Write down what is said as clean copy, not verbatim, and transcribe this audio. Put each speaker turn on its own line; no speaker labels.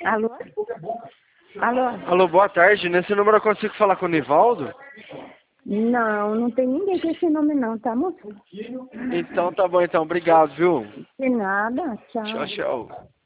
Alô? Alô?
Alô, boa tarde. Nesse número eu consigo falar com o Nivaldo?
Não, não tem ninguém com esse nome não, tá, moço?
Então tá bom, então. Obrigado, viu?
De nada, tchau.
Tchau, tchau.